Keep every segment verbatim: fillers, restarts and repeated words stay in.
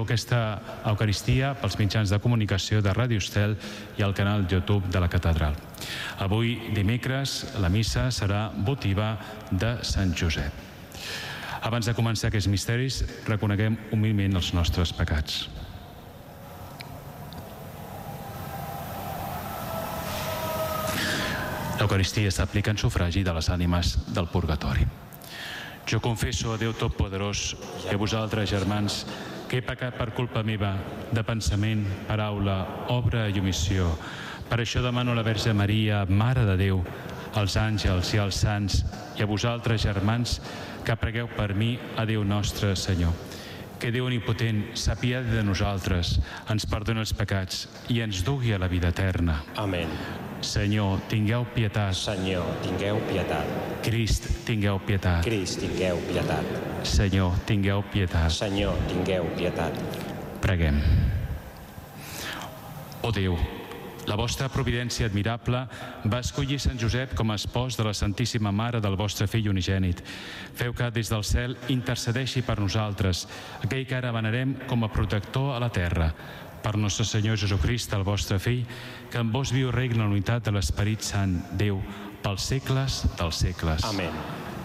seguiu aquesta Eucaristia pels mitjans de comunicació de Ràdio Estel i al canal YouTube de la Catedral. Avui, dimecres, la missa serà votiva de Sant Josep. Abans de començar aquests misteris, reconeguem humilment els nostres pecats. L'Eucaristia s'aplica en sufragi de les ànimes del purgatori. Jo confesso a Déu Totpoderós i a vosaltres, germans, que he pecat per culpa meva, de pensament, paraula, obra i omissió. Per això demano a la Verge Maria, Mare de Déu, als àngels i als sants, i a vosaltres, germans, que pregueu per mi a Déu nostre Senyor. Que Déu Omnipotent s'apiadi de nosaltres, ens perdoni els pecats i ens dugui a la vida eterna. Amén. Senyor, tingueu pietat. Senyor, tingueu pietat. Crist, tingueu pietat. Crist, tingueu pietat. Senyor, tingueu pietat. Senyor, tingueu pietat. Preguem. Ó Déu, la vostra providència admirable va escollir Sant Josep com a espòs de la Santíssima Mare del vostre Fill unigènit. Feu que des del cel intercedeixi per nosaltres, aquell que ara venerem com a protector a la terra, per nostre Senyor Jesucrist, el vostre Fill, que en vos viu regna la unitat de l'Esperit Sant, Déu, pels segles dels segles. Amén.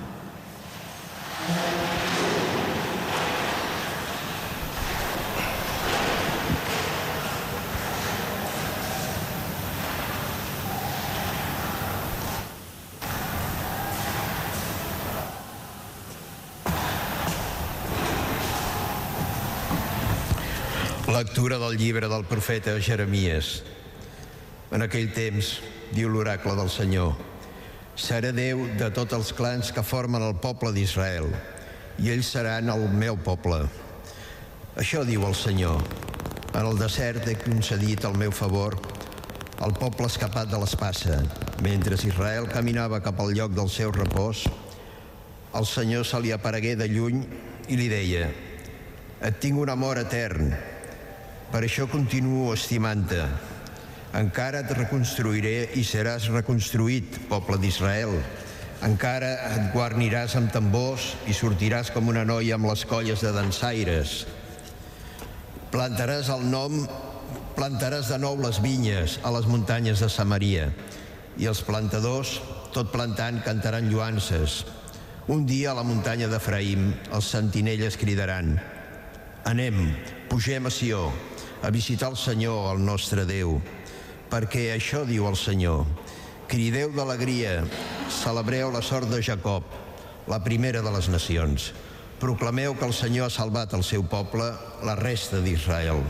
Lectura del llibre del profeta Jeremies. En aquell temps, diu l'oracle del Senyor, seré Déu de tots els clans que formen el poble d'Israel, i ells seran el meu poble. Això diu el Senyor: en el desert he concedit el meu favor al poble escapat de l'espasa. Mentre Israel caminava cap al lloc del seu repòs, el Senyor se li aparegué de lluny i li deia: et tinc un amor etern, per això continuo estimant-te. Encara et reconstruiré i seràs reconstruït, poble d'Israel. Encara et guarniràs amb tambors i sortiràs com una noia amb les colles de dansaires. Plantaràs el nom, plantaràs de nou les vinyes a les muntanyes de Samaria, i els plantadors, tot plantant, cantaran lloances. Un dia a la muntanya d'Efraïm els sentinelles cridaran: anem, pugem a Sió, a visitar el Senyor, el nostre Déu, perquè això diu el Senyor: crideu d'alegria, celebreu la sort de Jacob, la primera de les nacions. Proclameu que el Senyor ha salvat el seu poble, la resta d'Israel.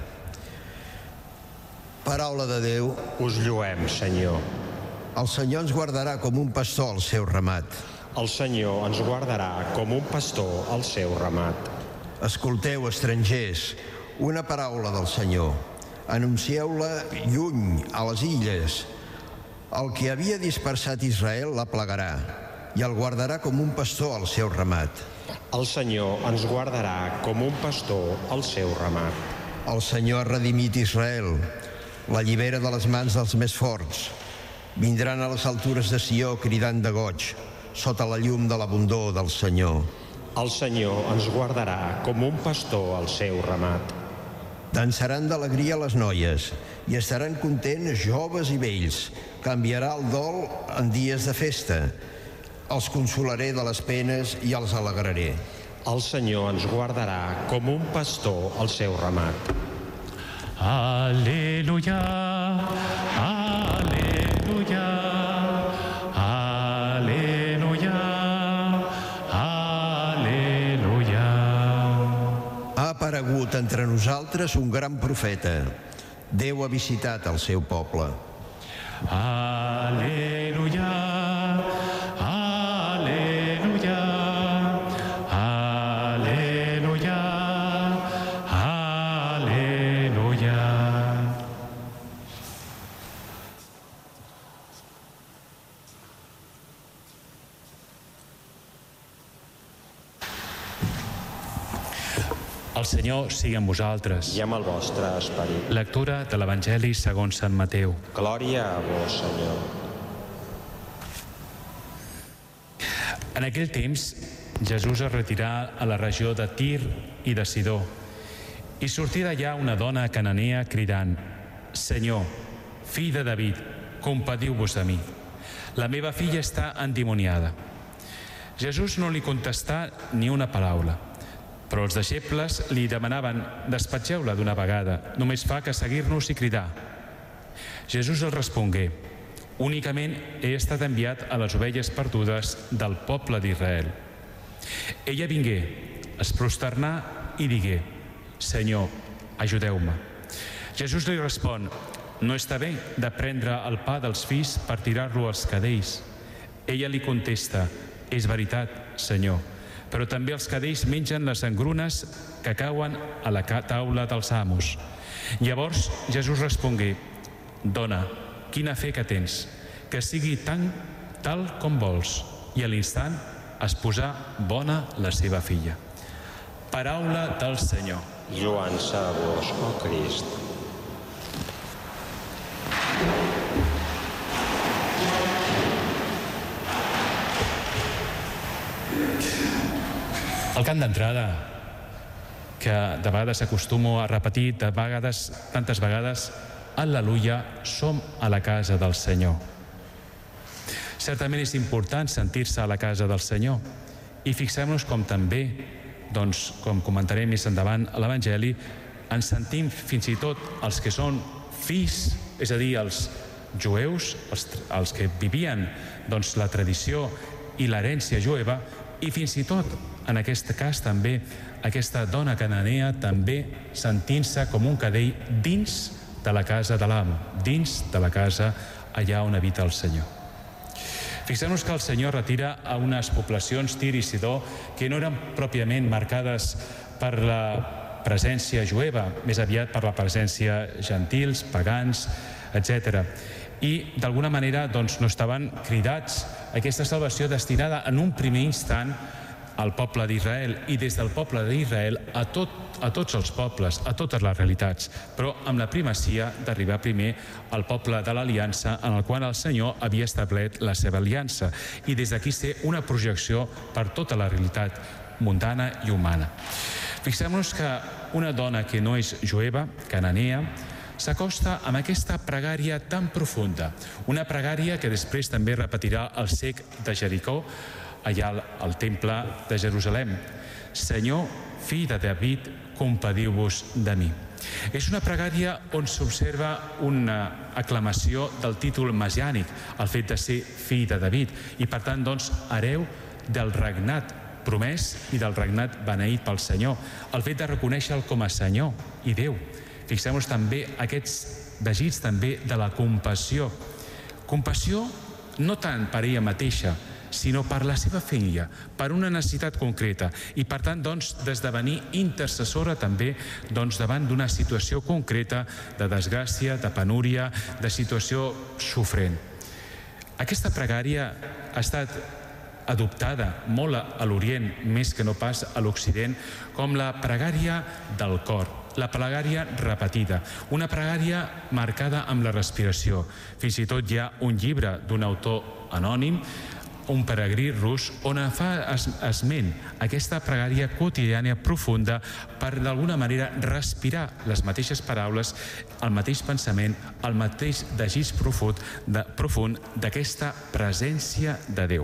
Paraula de Déu. Us lloem, Senyor. El Senyor ens guardarà com un pastor al seu ramat. El Senyor ens guardarà com un pastor al seu ramat. Escolteu, estrangers, una paraula del Senyor. Anuncieu-la lluny, a les illes. El que havia dispersat Israel la plagarà i el guardarà com un pastor al seu ramat. El Senyor ens guardarà com un pastor al seu ramat. El Senyor ha redimit Israel, l'allibera de les mans dels més forts. Vindran a les altures de Sió cridant de goig, sota la llum de l'abundor del Senyor. El Senyor ens guardarà com un pastor al seu ramat. Dansaran d'alegria les noies i estaran contents joves i vells. Canviarà el dol en dies de festa. Els consolaré de les penes i els alegraré. El Senyor ens guardarà com un pastor al seu ramat. Aleluia, aleluia, aleluia, aleluia. Ha aparegut entre nosaltres un gran profeta. Déu ha visitat el seu poble. Aleluia, aleluia, aleluia, aleluia. El Senyor sigui amb vosaltres. I amb el vostre esperit. Lectura de l'Evangeli segons Sant Mateu. Glòria a vos, Senyor. En aquell temps, Jesús es retirà a la regió de Tir i de Sidó I sortí d'allà una dona cananea cridant: Senyor, fill de David, compadiu-vos de mi. La meva filla està endimoniada. Jesús no li contestà ni una paraula, però els deixebles li demanaven: despatgeu-la d'una vegada, només fa que seguir-nos i cridar. Jesús els respongué: únicament he estat enviat a les ovelles perdudes del poble d'Israel. Ella vingué, es prosternà i digué: Senyor, ajudeu-me. Jesús li respon: no està bé de prendre el pa dels fills per tirar-lo als cadells. Ella li contesta: és veritat, Senyor, però també els cadells mengen les engrunes que cauen a la taula dels amos. Llavors Jesús respongué: dona, quina fe que tens, que sigui tan tal com vols. I a l'instant es posà bona la seva filla. Paraula del Senyor. Lloança a vos, oh Crist. El cant d'entrada, que de vegades acostumo a repetir, de vegades, tantes vegades, Al·leluia, som a la casa del Senyor. Certament és important sentir-se a la casa del Senyor i fixem-nos com també, doncs, com comentaré més endavant a l'Evangeli, ens sentim fins i tot els que són fills, és a dir, els jueus, els, els que vivien doncs, la tradició i l'herència jueva, i fins i tot, en aquest cas també, aquesta dona cananea també sentint-se com un cadell dins de la casa de l'amo, dins de la casa allà on habita el Senyor. Fixem-nos que el Senyor retira a unes poblacions, Tir i Sidó, que no eren pròpiament marcades per la presència jueva, més aviat per la presència gentils, pagans, etcètera. I d'alguna manera doncs, no estaven cridats a aquesta salvació destinada en un primer instant al poble d'Israel i des del poble d'Israel a, tot, a tots els pobles, a totes les realitats, però amb la primacia d'arribar primer al poble de l'Aliança en el qual el Senyor havia establert la seva aliança i des d'aquí ser una projecció per tota la realitat mundana i humana. Fixem-nos que una dona que no és jueva, cananea, s'acosta amb aquesta pregària tan profunda, una pregària que després també repetirà el cec de Jericó, allà al temple de Jerusalem. Senyor, fill de David, compadiu-vos de mi. És una pregària on s'observa una aclamació del títol messiànic, el fet de ser fill de David, i per tant, doncs, hereu del regnat promès i del regnat beneït pel Senyor, el fet de reconèixer-lo com a Senyor i Déu. Fixem-nos també aquests desig també de la compassió. Compassió no tant per ella mateixa, sinó per la seva filla, per una necessitat concreta i per tant doncs d'esdevenir intercessora també doncs davant d'una situació concreta de desgràcia, de penúria, de situació sofrent. Aquesta pregària ha estat adoptada molt a l'Orient, més que no pas a l'Occident, com la pregària del cor, la pregària repetida, una pregària marcada amb la respiració. Fins i tot hi ha un llibre d'un autor anònim, un peregrí rus, on fa esment aquesta pregària quotidiana profunda per d'alguna manera respirar les mateixes paraules, el mateix pensament, el mateix desig profund d'aquesta presència de Déu.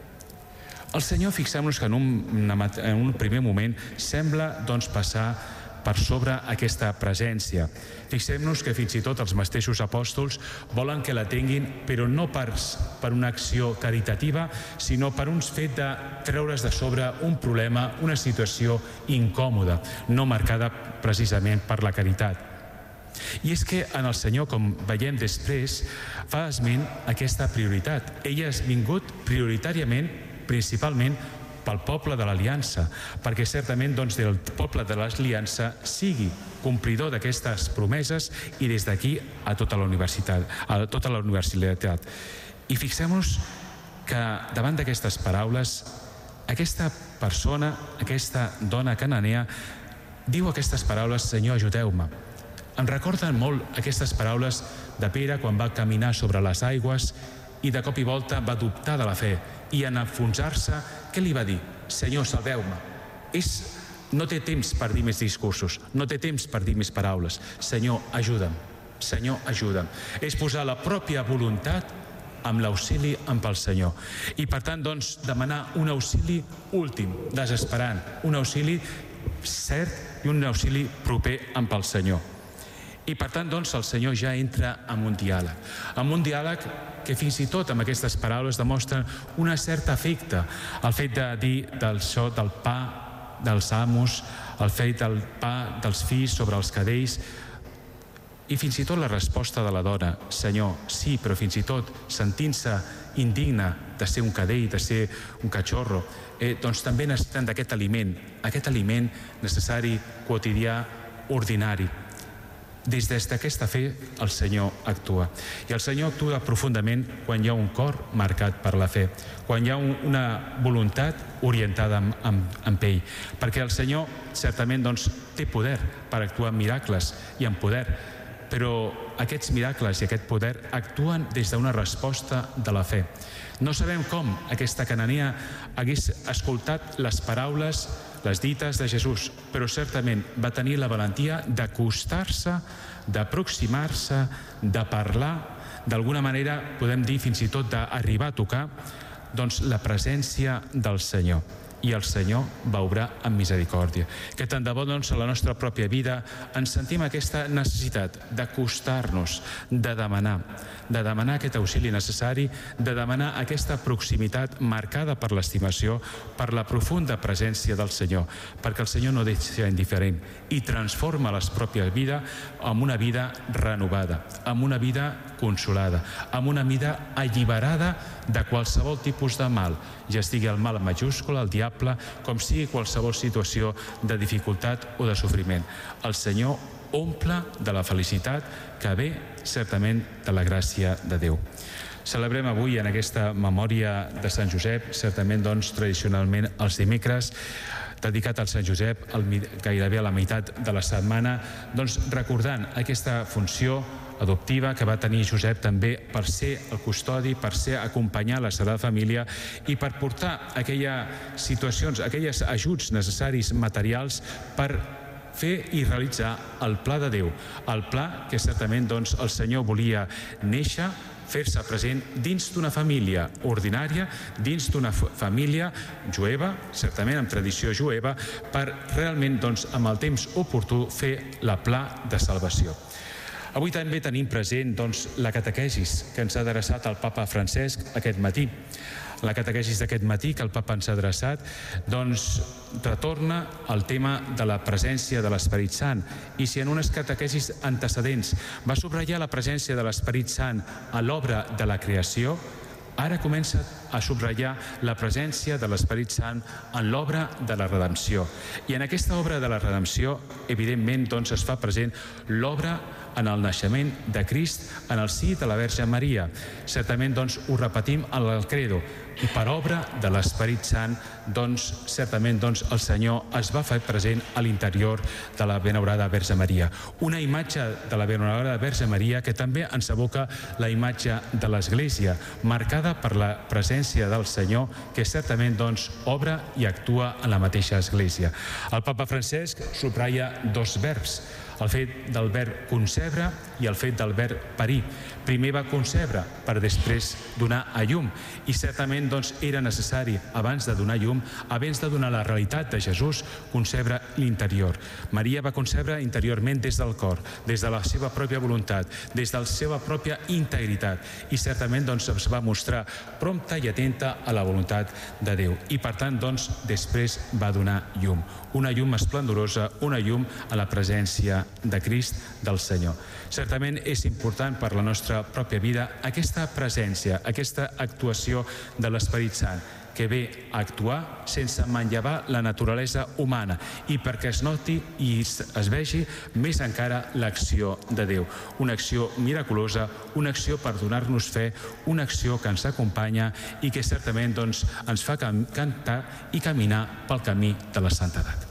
El Senyor, fixem-nos que en un, en un primer moment sembla doncs, passar per sobre aquesta presència. Fixem-nos que fins i tot els mateixos apòstols volen que la tinguin, però no per, per una acció caritativa, sinó per un fet de treure's de sobre un problema, una situació incòmoda, no marcada precisament per la caritat. I és que en el Senyor, com veiem després, fa esment aquesta prioritat. Ell ha vingut prioritàriament, principalment, pel poble de l'Aliança, perquè certament doncs, el poble de l'Aliança sigui complidor d'aquestes promeses i des d'aquí a tota la universitat. A tota la universitat. I fixem-nos que davant d'aquestes paraules, aquesta persona, aquesta dona cananea, diu aquestes paraules: Senyor, ajudeu-me. Em recorden molt aquestes paraules de Pere quan va caminar sobre les aigües i de cop i volta va dubtar de la fe i en enfonsar-se, què li va dir? Senyor, salveu-me. És No té temps per dir més discursos, no té temps per dir més paraules. Senyor, ajuda'm. Senyor, ajuda'm. És posar la pròpia voluntat amb l'auxili amb el Senyor. I per tant, doncs, demanar un auxili últim, desesperant, un auxili cert i un auxili proper amb el Senyor. I per tant, doncs, el Senyor ja entra en un diàleg. En un diàleg que fins i tot amb aquestes paraules demostren una certa afecte. El fet de dir del so del pa dels amos, el fet del pa dels fills sobre els cadells, i fins i tot la resposta de la dona, Senyor, sí, però fins i tot sentint-se indigna de ser un cadell, de ser un cachorro, eh, doncs també necessiten d'aquest aliment, aquest aliment necessari, quotidià, ordinari. Des d'aquesta fe el Senyor actua. I el Senyor actua profundament quan hi ha un cor marcat per la fe, quan hi ha un, una voluntat orientada amb, amb, amb ell. Perquè el Senyor certament doncs, té poder per actuar en miracles i en poder, però aquests miracles i aquest poder actuen des d'una resposta de la fe. No sabem com aquesta cananea hagués escoltat les paraules, les dites de Jesús, però certament va tenir la valentia d'acostar-se, d'aproximar-se, de parlar, d'alguna manera podem dir fins i tot d'arribar a tocar, doncs la presència del Senyor. I el Senyor va obrar amb misericòrdia. Que tant de bo, doncs, a la nostra pròpia vida ens sentim aquesta necessitat d'acostar-nos, de demanar, de demanar aquest auxili necessari, de demanar aquesta proximitat marcada per l'estimació, per la profunda presència del Senyor, perquè el Senyor no deixa indiferent i transforma la pròpia vida en una vida renovada, en una vida consolada, en una vida alliberada de qualsevol tipus de mal, ja estigui el mal en majúscula, el diable, com sigui qualsevol situació de dificultat o de sofriment. El Senyor omple de la felicitat que ve certament de la gràcia de Déu. Celebrem avui en aquesta memòria de Sant Josep, certament doncs tradicionalment els dimecres, dedicat al Sant Josep, gairebé a la meitat de la setmana, doncs recordant aquesta funció adoptiva que va tenir Josep també per ser el custodi, per ser acompanyar la Sagrada Família i per portar aquelles situacions, aquells ajuts necessaris materials per fer i realitzar el pla de Déu, el pla que certament doncs, el Senyor volia néixer, fer-se present dins d'una família ordinària, dins d'una família jueva, certament amb tradició jueva, per realment, doncs, amb el temps oportú, fer la pla de salvació. Avui també tenim present doncs, la catequesis que ens ha adreçat el papa Francesc aquest matí. La catequesis d'aquest matí que el papa ens ha adreçat doncs, retorna al tema de la presència de l'Esperit Sant. I si en unes catequesis antecedents va subratllar la presència de l'Esperit Sant a l'obra de la creació, ara comença a subratllar la presència de l'Esperit Sant en l'obra de la redempció. I en aquesta obra de la redempció, evidentment, doncs, es fa present l'obra en el naixement de Crist en el si de la Verge Maria. Certament, doncs, ho repetim en el credo. I per obra de l'Esperit Sant, doncs, certament, doncs, el Senyor es va fer present a l'interior de la benaurada Verge Maria. Una imatge de la benaurada Verge Maria que també ens evoca la imatge de l'Església, marcada per la presència del Senyor, que certament, doncs, obra i actua en la mateixa Església. El papa Francesc subratlla dos verbs, el fet del verb concebre i el fet del verb parir. Primer va concebre per després donar a llum i certament doncs, era necessari, abans de donar llum, abans de donar la realitat de Jesús, concebre l'interior. Maria va concebre interiorment des del cor, des de la seva pròpia voluntat, des de la seva pròpia integritat i certament doncs, es va mostrar prompta i atenta a la voluntat de Déu i per tant doncs, després va donar llum. Una llum esplendorosa, una llum a la presència de Crist, del Senyor. Certament és important per la nostra pròpia vida aquesta presència, aquesta actuació de l'Esperit Sant, que ve a actuar sense manllevar la naturalesa humana i perquè es noti i es vegi més encara l'acció de Déu. Una acció miraculosa, una acció per donar-nos fe, una acció que ens acompanya i que certament doncs, ens fa cantar i caminar pel camí de la santedat.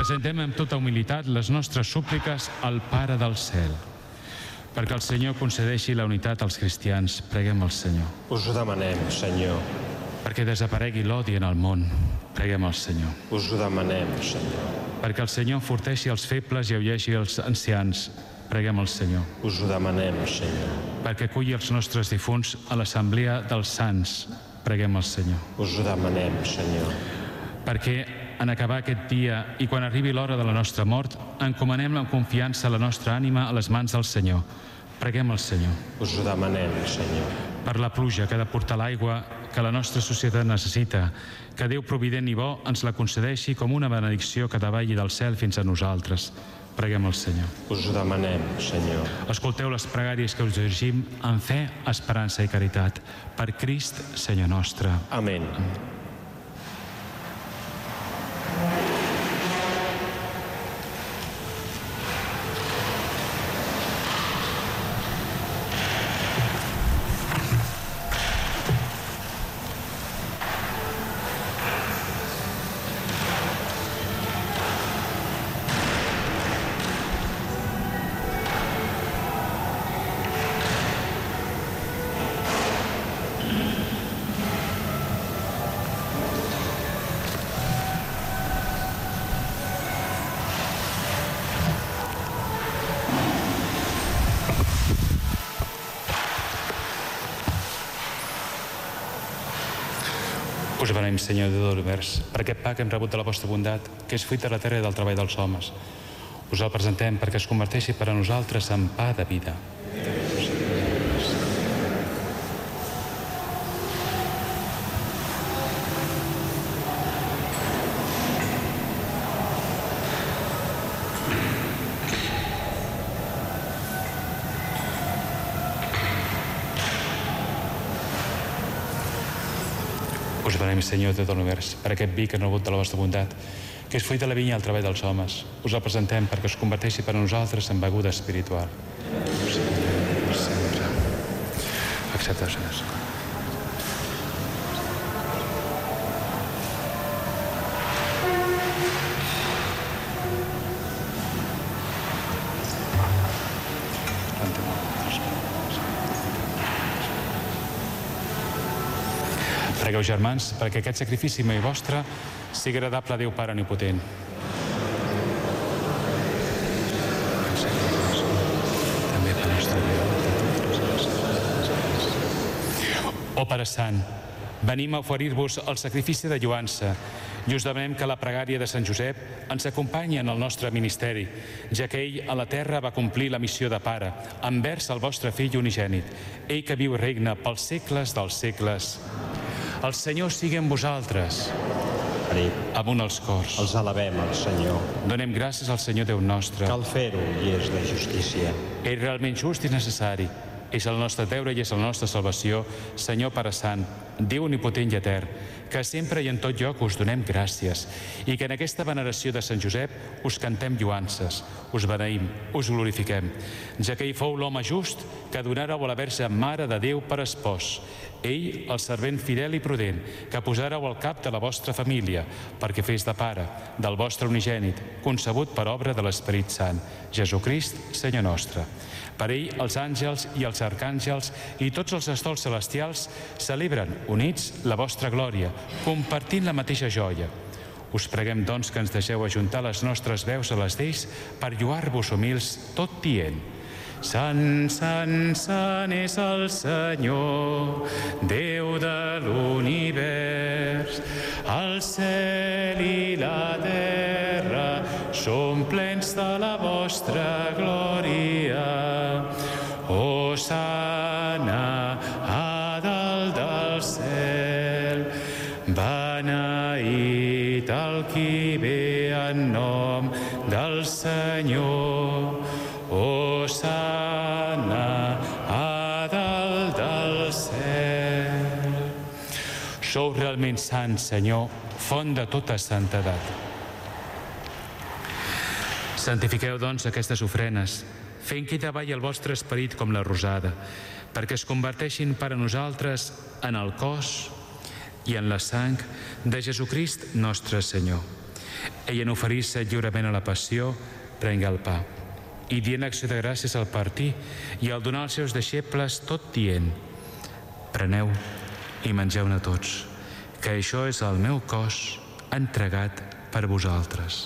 Presentem amb tota humilitat les nostres súpliques al Pare del cel. Perquè el Senyor concedeixi la unitat als cristians, preguem al Senyor. Us ho demanem, Senyor. Perquè desaparegui l'odi en el món, preguem al Senyor. Us ho demanem, Senyor. Perquè el Senyor enforteixi els febles i aulegi els ancians, preguem al Senyor. Us ho demanem, Senyor. Perquè aculli els nostres difunts a l'assemblea dels sants, preguem al Senyor. Us ho demanem, Senyor. Perquè en acabar aquest dia i quan arribi l'hora de la nostra mort, encomanem amb confiança la nostra ànima a les mans del Senyor. Preguem al Senyor. Us ho demanem, Senyor. Per la pluja que ha de portar l'aigua que la nostra societat necessita, que Déu provident i bo ens la concedeixi com una benedicció que davalli del cel fins a nosaltres. Preguem al Senyor. Us ho demanem, Senyor. Escolteu les pregàries que us dirigim amb fe, esperança i caritat. Per Crist, Senyor nostre. Amén. Us beneïm, Senyor Déu de l'univers, per aquest pa que hem rebut de la vostra bondat, que és fruit de la terra i del treball dels homes. Us el presentem perquè es converteixi per a nosaltres en pa de vida. Us beneïm, Senyor Déu de l'univers, per aquest vi que hem rebut de la vostra bondat, que és fruit de la vinya i el treball dels homes. Us el presentem perquè es converteixi per a nosaltres en beguda espiritual. Sempre. Accepta, Senyor. Pregueu, germans, perquè aquest sacrifici meu i vostre sigui agradable a Déu Pare Omnipotent. També per nostra Ó Pare Sant, venim a oferir-vos el sacrifici de lloança i us demanem que la pregària de Sant Josep ens acompanyi en el nostre ministeri, ja que ell a la terra va complir la missió de pare envers el vostre fill unigènit, ell que viu i regna pels segles dels segles. El Senyor sigui amb vosaltres. Amunt els cors. Els alabem al Senyor. Donem gràcies al Senyor Déu nostre. Cal fer-ho i és de justícia. Ell realment just i necessari. És el nostre deure i és la nostra salvació, Senyor Pare Sant, Déu omnipotent i etern, que sempre i en tot lloc us donem gràcies i que en aquesta veneració de Sant Josep us cantem lloances, us beneïm, us glorifiquem, ja que ell fou l'home just que donàreu a la Verge Mare de Déu per espòs. Ell, el servent fidel i prudent, que posàreu al cap de la vostra família, perquè fes de pare del vostre unigènit, concebut per obra de l'Esperit Sant, Jesucrist, Senyor nostre. Per ell, els àngels i els arcàngels i tots els estols celestials celebren, units, la vostra glòria, compartint la mateixa joia. Us preguem, doncs, que ens deixeu ajuntar les nostres veus a les d'ells per lloar-vos humils, tot dient: Sant, sant, sant és el Senyor, Déu de l'univers. El cel i la terra són plens de la vostra glòria. Hosana a dalt del cel. Beneït el qui ve en nom del Senyor. Hosana a dalt del cel. Sou realment sant, Senyor, font de tota santedat. Santifiqueu, doncs, aquestes ofrenes, fent que hi davalli el vostre esperit com la rosada, perquè es converteixin per a nosaltres en el cos i en la sang de Jesucrist nostre Senyor. Ell, en oferir-se lliurement a la passió, prengué el pa i, dient acció de gràcies al partir i al donar als seus deixebles, tot dient: preneu i mengeu-ne tots, que això és el meu cos entregat per vosaltres.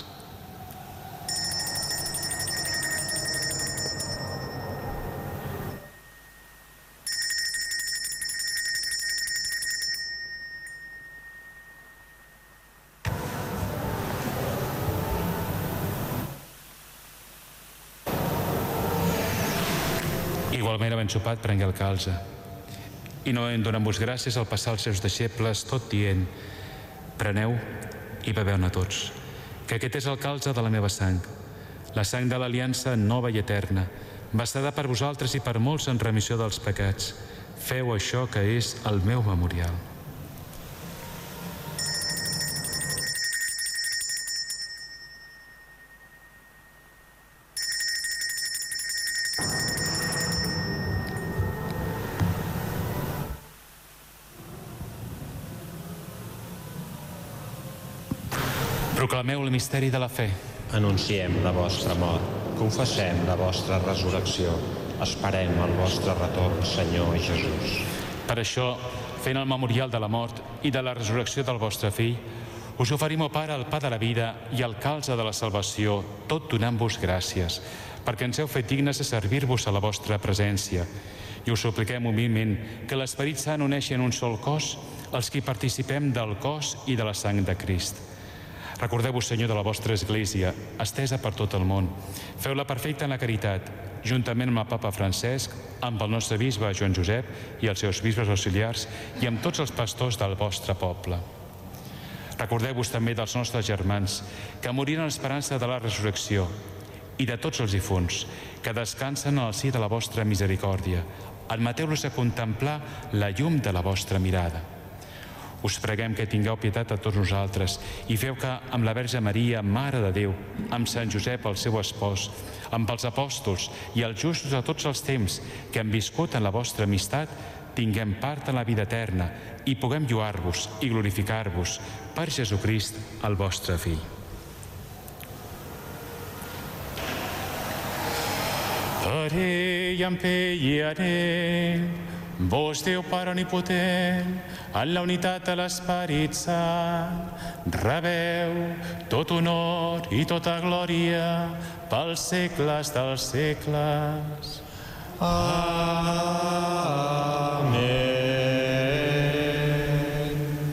Igualment, havent sopat, prengué el calze i, no donant-vos gràcies, al passar als seus deixebles, tot dient: preneu i beveu-ne tots, que aquest és el calze de la meva sang, la sang de l'aliança nova i eterna, vessada per vosaltres i per molts en remissió dels pecats. Feu això, que és el meu memorial. Proclameu el misteri de la fe. Anunciem la vostra mort, confessem la vostra resurrecció, esperem el vostre retorn, Senyor Jesús. Per això, fent el memorial de la mort i de la resurrecció del vostre fill, us oferim, o Pare, el pa de la vida i el calze de la salvació, tot donant-vos gràcies, perquè ens heu fet dignes de servir-vos a la vostra presència. I us supliquem humilment que l'Esperit Sant uneixi en un sol cos els que participem del cos i de la sang de Crist. Recordeu-vos, Senyor, de la vostra Església, estesa per tot el món. Feu-la perfecta en la caritat, juntament amb el Papa Francesc, amb el nostre bisbe Joan Josep i els seus bisbes auxiliars i amb tots els pastors del vostre poble. Recordeu-vos també dels nostres germans que moriren en l'esperança de la resurrecció i de tots els difunts que descansen al si de la vostra misericòrdia. Admeteu-los a contemplar la llum de la vostra mirada. Us preguem que tingueu pietat a tots nosaltres i feu que amb la Verge Maria, Mare de Déu, amb Sant Josep, el seu espòs, amb els apòstols i els justos de tots els temps que han viscut en la vostra amistat, tinguem part en la vida eterna i puguem lloar-vos i glorificar-vos per Jesucrist, el vostre Fill. Pare i empenyaré, vos, Déu Pare omnipotent, en la unitat de l'Esperit Sant, rebeu tot honor i tota glòria pels segles dels segles. Amén.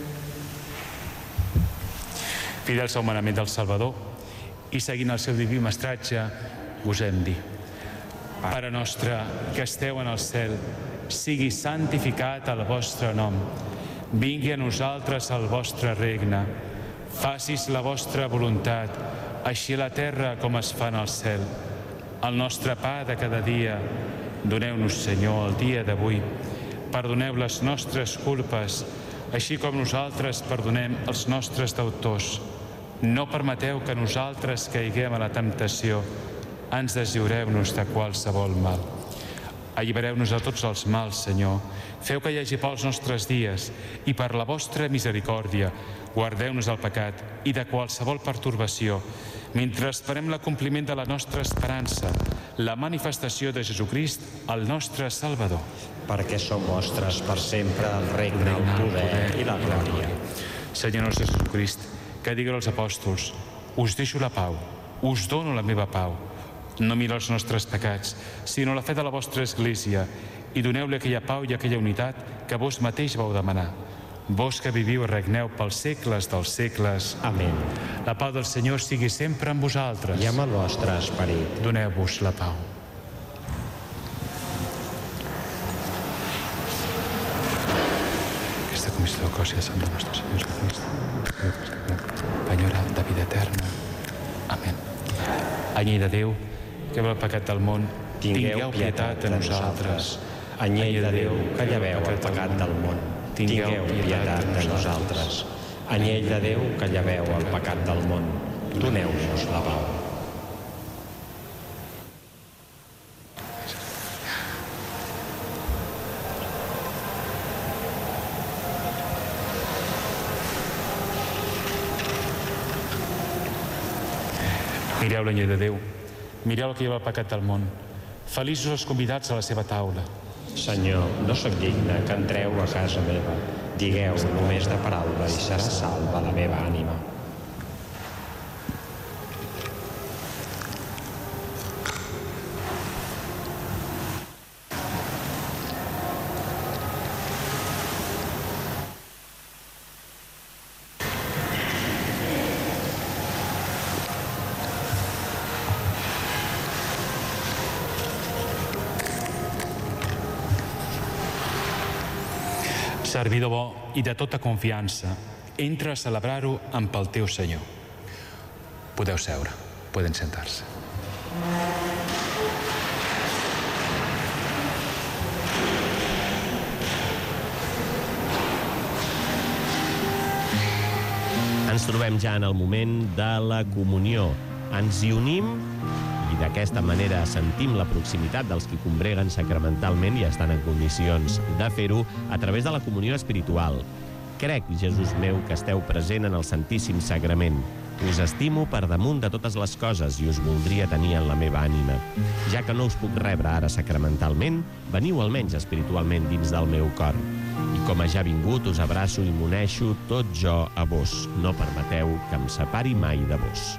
Fidels al manament del Salvador i seguint el seu diví mestratge, us hem dit: Pare nostre que esteu en el cel, sigui santificat el vostre nom. Vingui a nosaltres el vostre regne. Facis la vostra voluntat, així a la terra com es fa en el cel. El nostre pa de cada dia, doneu-nos, Senyor, el dia d'avui. Perdoneu les nostres culpes, així com nosaltres perdonem els nostres deutors. No permeteu que nosaltres caiguem a la temptació. Ens deslliureu-nos de qualsevol mal. Allibereu-nos de tots els mals, Senyor. Feu que hi hagi pels nostres dies i per la vostra misericòrdia guardeu-nos del pecat i de qualsevol pertorbació, mentre esperem l'acompliment de la nostra esperança, la manifestació de Jesucrist, el nostre Salvador. Perquè són vostres per sempre el regne, el poder i la glòria. Senyor nostre Jesucrist, que digueu als apòstols: us deixo la pau, us dono la meva pau. No mireu els nostres pecats, sinó la fe de la vostra Església, i doneu-li aquella pau i aquella unitat que vos mateix vau demanar. Vos que viviu i regneu pels segles dels segles. Amén. La pau del Senyor sigui sempre amb vosaltres. I amb el vostre esperit. Doneu-vos la pau. Aquesta comissió del cos i de sang del nostre Senyor Jesucrist, penyora de vida eterna. Amén. Anyell de Déu, que veu el pecat del món, tingueu pietat de nosaltres. Anyell de Déu, que lleveu el pecat del món, tingueu pietat de nosaltres. Anyell de Déu, que lleveu el pecat del món, doneu-nos la pau. Tingueu l'anyell de Déu. Mireu el que lleva el pecat del món. Feliços els convidats a la seva taula. Senyor, no sóc digne que entreu a casa meva. Digueu només de paraula i serà salva la meva ànima. Servidor bo i de tota confiança, entra a celebrar-ho amb el teu Senyor. Podeu seure, poden sentar-se. Ens trobem ja en el moment de la comunió. Ens hi unim i d'aquesta manera sentim la proximitat dels qui combreguen sacramentalment i estan en condicions de fer-ho a través de la comunió espiritual. Crec, Jesús meu, que esteu present en el Santíssim Sagrament. Us estimo per damunt de totes les coses i us voldria tenir en la meva ànima. Ja que no us puc rebre ara sacramentalment, veniu almenys espiritualment dins del meu cor. I com a ja vingut, us abraço i m'uneixo tot jo a vos. No permeteu que em separi mai de vos.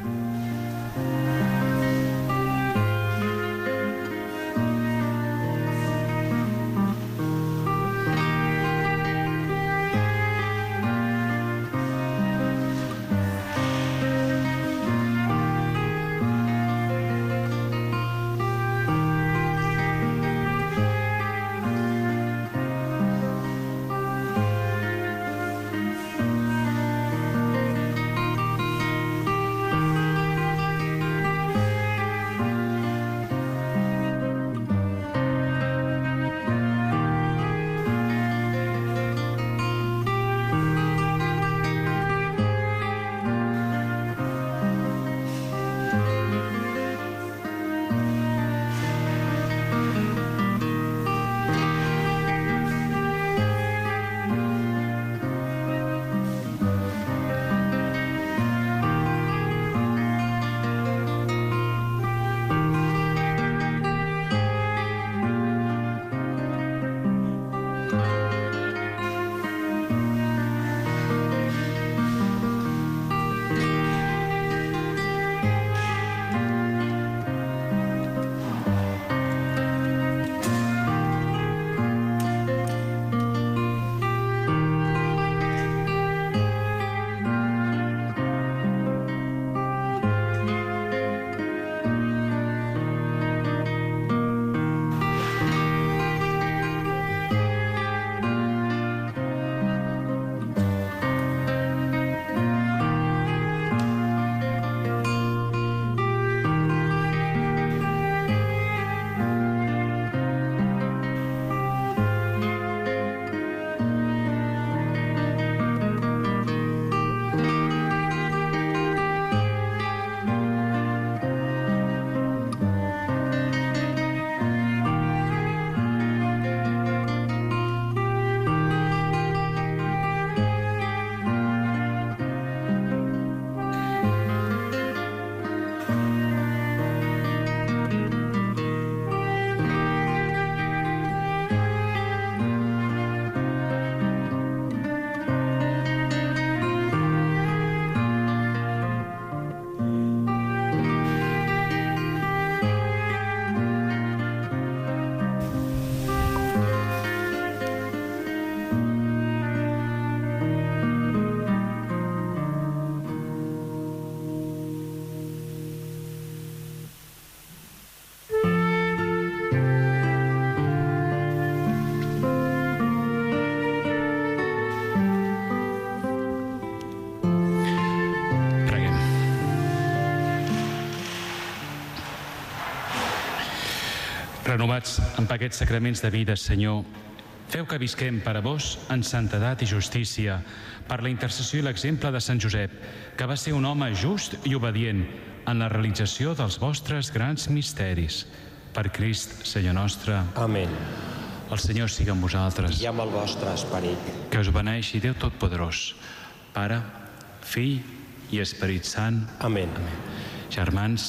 Renovats amb aquests sacraments de vida, Senyor, feu que visquem per a vos en santedat i justícia, per la intercessió i l'exemple de Sant Josep, que va ser un home just i obedient en la realització dels vostres grans misteris. Per Crist, Senyor nostre. Amén. El Senyor siga amb vosaltres. I amb el vostre esperit. Que us beneixi Déu Totpoderós, Pare, Fill i Esperit Sant. Amén. Amén. Germans,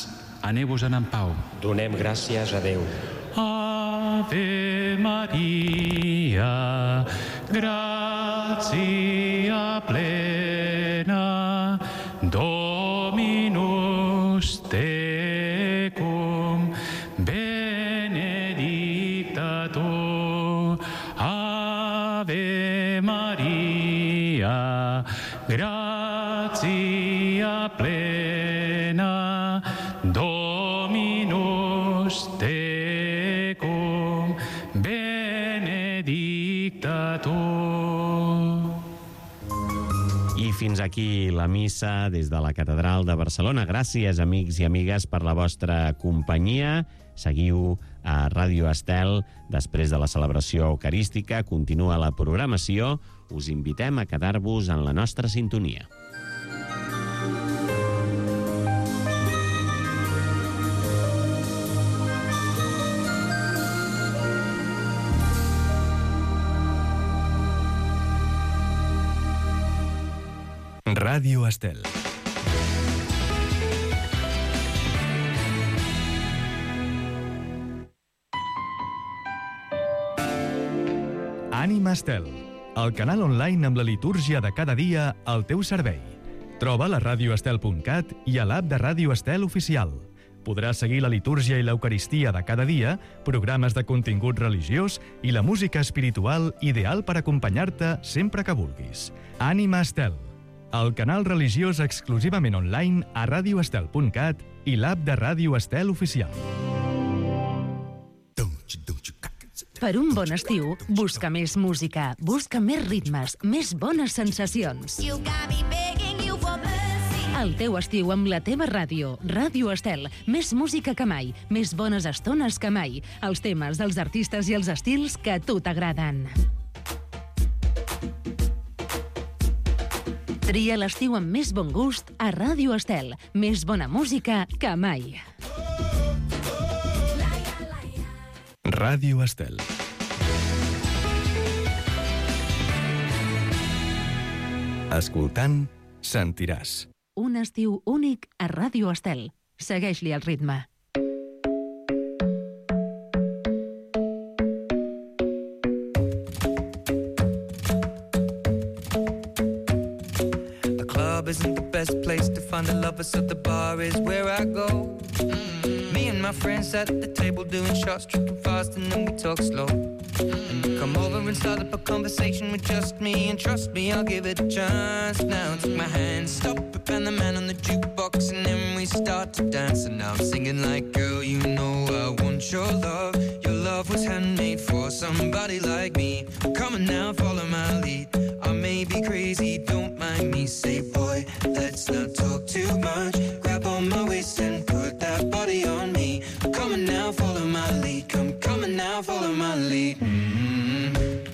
Aneu-vos-en en pau. Donem gràcies a Déu. Ave Maria, gratia plena, Dominus tecum, benedicta tu. Ave Maria, gratia plena, Dominus tecum, benedicta tu. I fins aquí la missa des de la Catedral de Barcelona. Gràcies, amics i amigues, per la vostra companyia. Seguiu a Ràdio Estel. Després de la celebració eucarística continua la programació. Us invitem a quedar-vos en la nostra sintonia. Ràdio Estel. Ànima Estel, el canal online amb la litúrgia de cada dia al teu servei. Troba la ràdio estel punt cat i a l'app de Ràdio Estel oficial. Podràs seguir la litúrgia i l'eucaristia de cada dia, programes de contingut religiós i la música espiritual ideal per acompanyar-te sempre que vulguis. Ànima Estel, el canal religiós exclusivament online a ràdio estel punt cat i l'app de Ràdio Estel oficial. Per un bon estiu, busca més música, busca més ritmes, més bones sensacions. El teu estiu amb la teva ràdio, Ràdio Estel. Més música que mai, més bones estones que mai. Els temes dels artistes i els estils que a tu t'agraden. Tria l'estiu amb més bon gust a Ràdio Estel. Més bona música que mai. Ràdio Estel. Escoltant, sentiràs. Un estiu únic a Ràdio Estel. Segueix-li el ritme. Isn't the best place to find the lovers, so the bar is where I go. Mm-hmm. Me and my friends at the table doing shots, tripping fast, and then we talk slow. Mm-hmm. And you come over and start up a conversation with just me, and trust me, I'll give it a chance. Now take my hand, stop it, and the man on the jukebox, and then we start to dance. And now I'm singing like, girl, you know I want your love. Your love was handmade for somebody like me. Come on now, follow my lead. I may be crazy, don't mind me. Say, boy, let's not talk too much. Grab on my waist and put that body on me. Come on now, follow my lead. Come, come on now, follow my lead. Mm-hmm.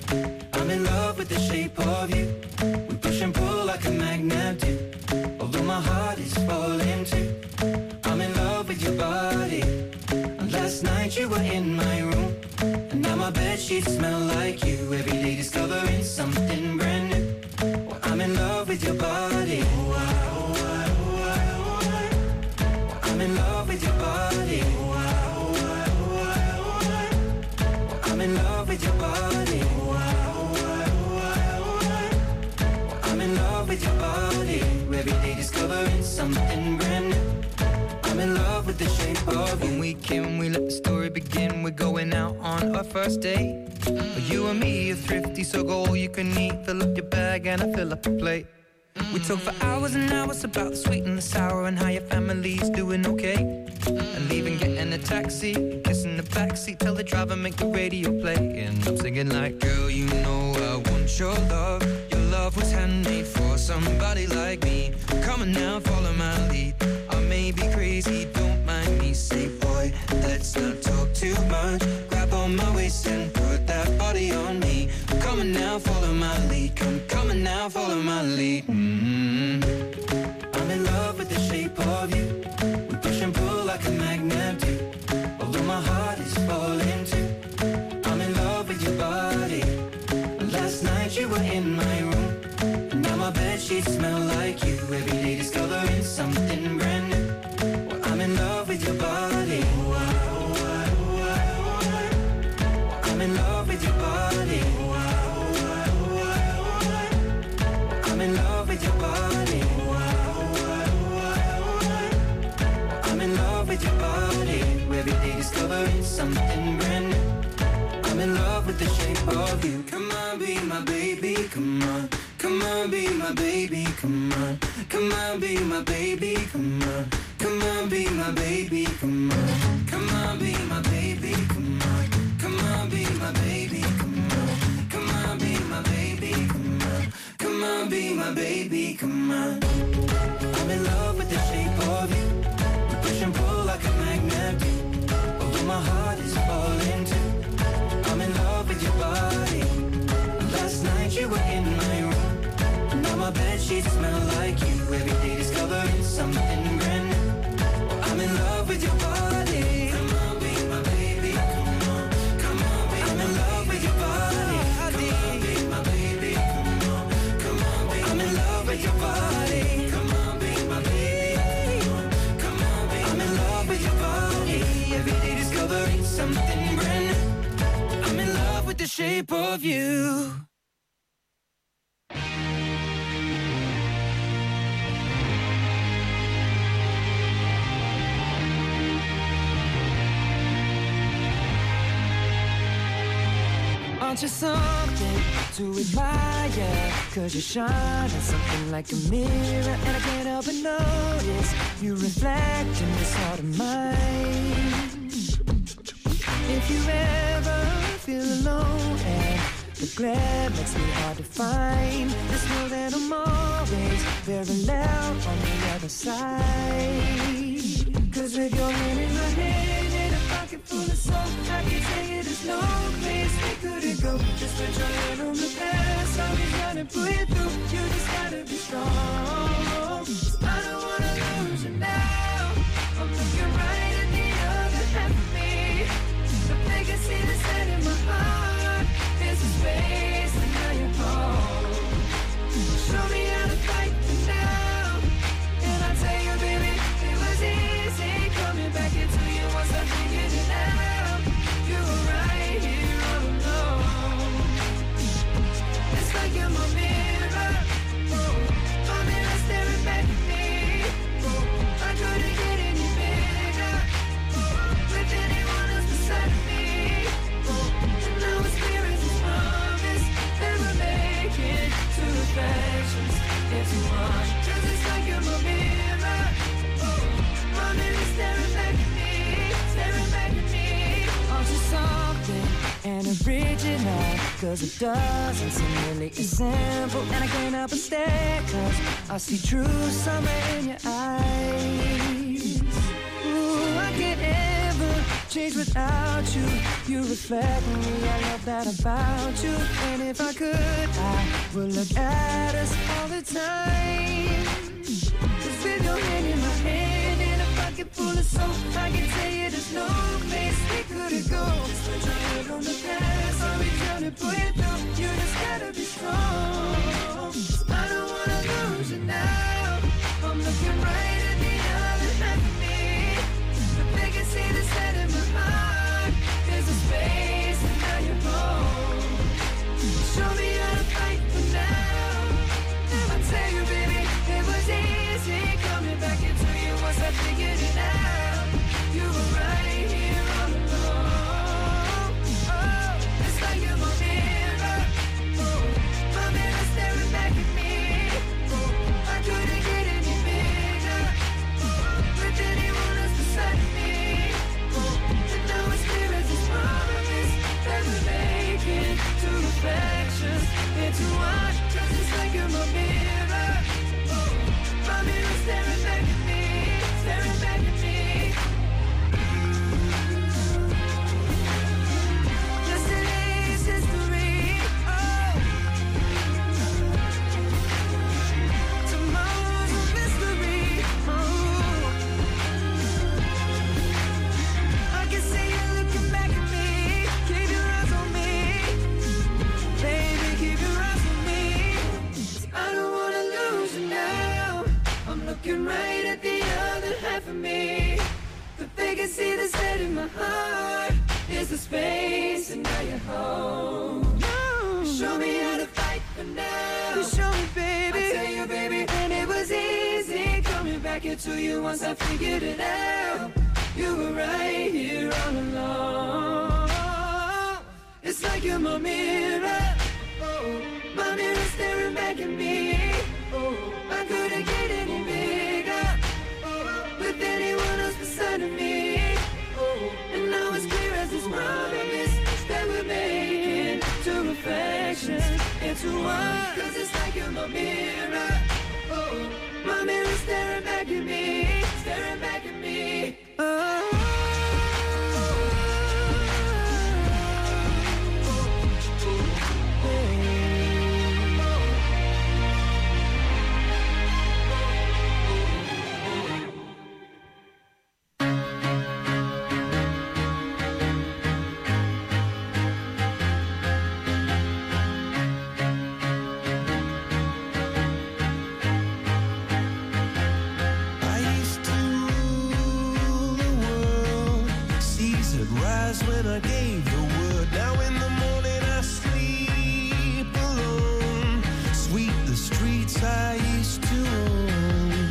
I'm in love with the shape of you. We push and pull like a magnet do. Although my heart is falling too. I'm in love with your body. And last night you were in my room. And now my bedsheets smell like you. Every day discovering something brand new. Well, I'm in love with your body. Oh, I, oh, I, oh, I, oh, I. Well, I'm in love with your body. Oh, I, oh, I, oh, I, oh, I. Well, I'm in love with your body. Oh, I, oh, I, oh, I, oh, I. Well, I'm in love with your body. Every day discovering something brand new. I'm in love with the shape of you. When we came, we let the story begin. We're going out on our first date. Mm-hmm. You and me are thrifty, so go all you can eat. Fill up your bag and I fill up the plate. Mm-hmm. We talk for hours and hours about the sweet and the sour and how your family's doing okay. Mm-hmm. And leaving, getting a taxi, kissing the backseat, tell the driver make the radio play. And I'm singing like, girl, you know I want your love. Your love was handmade for somebody like me. Come on now, follow my lead. I may be crazy, don't mind me. Say, boy, let's not talk too much. Grab on my waist and put that body on me. Come on now, follow my lead. Come, come on now, follow my lead. Mm-hmm. I'm in love with the shape of you. We push and pull like a magnet do. Although my heart is falling too. I'm in love with your body. Last night you were in my room. And now my bedsheets smell like you. Every day discovering something brand new. Well, I'm in love with your body. with your body. Every day discovering something brand new. I'm in love with the shape of you. Come on, be my baby, come on. Come on, be my baby, come on. Come on, be my baby, come on. Come on, be my baby, come on. Come on, be my baby, come on. Come on, be my baby, come on. Come on, be my baby, come on. Come on, be my baby, come on. I'm in love with the shape of you. We push and pull like a magnet do. Although my heart is falling too. I'm in love with your body. Last night you were in my room. Now my bedsheets smell like you. Every day discovering something brand new. I'm in love with your body. Come on, be my baby. Come on, come on, be I'm in love with your body. Come on, be my baby. Come on, come on, be I'm in love with your body. Come on, be my baby. Come on, come on, be I'm in love with your body. Every day discovering something brand new. I'm in love with the shape of you. Aren't you something to admire? Cause you shine at something like a mirror. And I can't help but notice you reflect in this heart of mine. If you ever feel alone and the glare makes me hard to find, just know that I'm always very loud on the other side. Cause with your hand in my hand and a pocket full of soap, I can tell you there's no place we couldn't go. Just put your hand on the past, I'll be trying to pull you through. You just gotta be strong. I don't wanna lose you now. I'm looking right at the other half of me. I can see the set in my heart. There's a space and now you're home. Show me how to fight for now. And I'll tell you, baby, it was easy coming back into you once I figured it out. You were right here all alone. It's like you're my mirror. My mirror staring back at me. I couldn't get any bigger with anyone else beside me. Reflections into one. Cause it's like you're my mirror. My mirror staring back at me, staring back at me. Aren't you something and original? Cause it doesn't seem really as simple. And I can't help but stare cause I see true summer in your eyes. Ooh, I can't ever change without you. You reflect me, I love that about you. And if I could, I would look at us all the time. Cause with your hand in my hand and a pocket full of soap, I can tell you there's no place we couldn't go. Just put your head on the past, I'll be trying to pull you through. You just gotta be strong. I don't wanna lose you now. I'm looking right at the other half of me. But they can see the set in my heart. There's a space and now you're home. Show me how to fight for now. I'll tell you, baby, it was easy coming back into you once I figured it out. You were right here all alone. Oh, it's like you're my mirror. Oh, my mirror staring back at me. Oh, I couldn't get any bigger with anyone else beside me. Oh, and now it's clear as this promise that we're making two reflections into one. Cause it's like you're my mirror. Oh, my mirror staring back at me, staring back at me. Yesterday's history. Oh, tomorrow's a mystery. Oh, I can see you looking back at me. Keep your eyes on me, baby, keep your eyes on me. 'Cause I don't wanna lose you now. I'm looking right at the other half of me. But they can see the set in my heart. There's a space and now you're home. Show me how to fight for now. You show me, baby. I tell you, baby, and it was easy coming back into you once I figured it out. your mirror. Oh, my mirror staring back at me. Oh, I couldn't get any bigger. Oh, with anyone else beside of me. Oh, and now it's clear as this promise that we're making two reflections into one. Cause it's like you're my mirror. Oh, my mirror staring back at me, staring back at me. Oh. When I gave the word, now in the morning I sleep alone. Sweep the streets I used to own.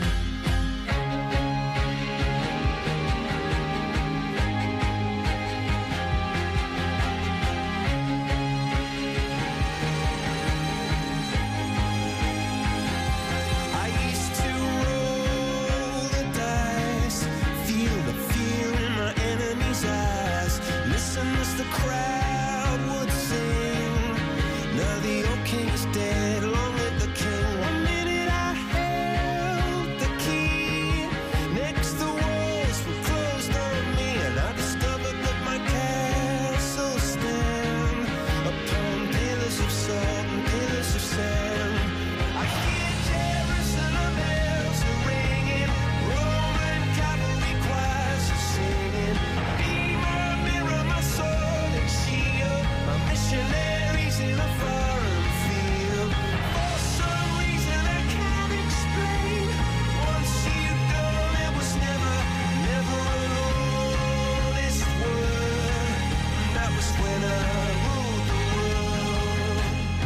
I used to roll the dice, feel the fear in my enemy's eyes. Listen as the crowd would sing. Now the old king is dead, long live the king. One minute I held the key. Next the walls were closed on me, and I discovered that my castle stand upon pillars of salt and pillars of sand. I hear Jerusalem bells are ringing, Roman cavalry choirs are singing. Be my mirror, my sword and shield, my missionaries in a foreign field. For some reason I can't explain, once you've gone it was never, never an honest word. That was when I ruled the world.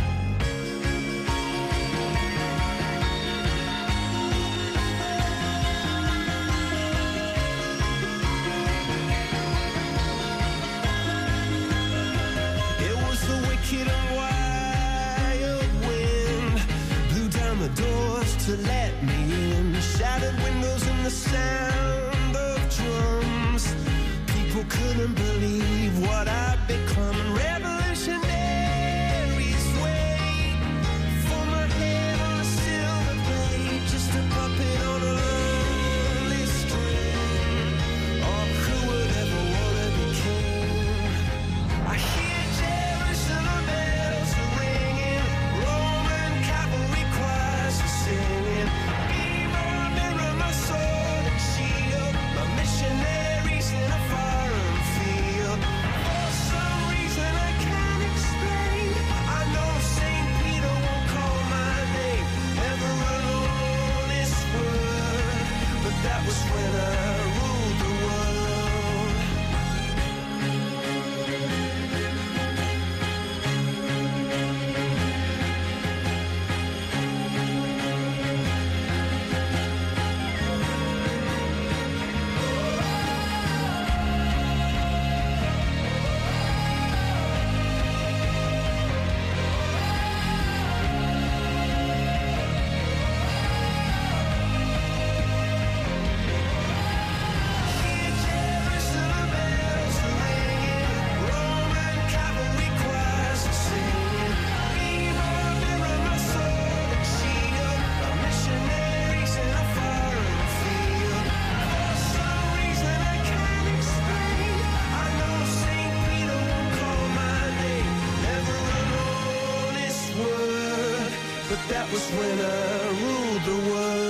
It was the wicked and wild wind, blew down the doors to let me in. Shattered windows and the sound of drums. People couldn't believe what I'd become. Revolutionaries wait for my head on a silver blade, just a puppet on a lonely string. Oh, who would ever wanna be king? I hear Jerusalem bells are ringing, Roman cavalry choirs are singing. Be my mirror, my sword and shield, my missionaries in a foreign field. For some reason I can't explain, I know Saint Peter won't call my name, never an honest word, but that was when I ruled the world. Hear Jerusalem bells are ringing, Roman cavalry choirs are singing. Be my mirror, my sword and shield, my missionaries in a foreign field. For some reason I can't explain, I know Saint Peter won't call my name, never an honest word, but that was when I ruled the world.